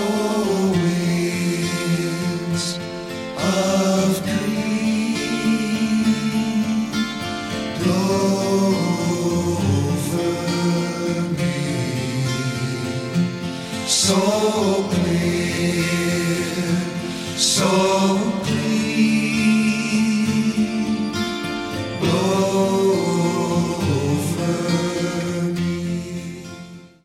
winds of green blow over me, so clear, so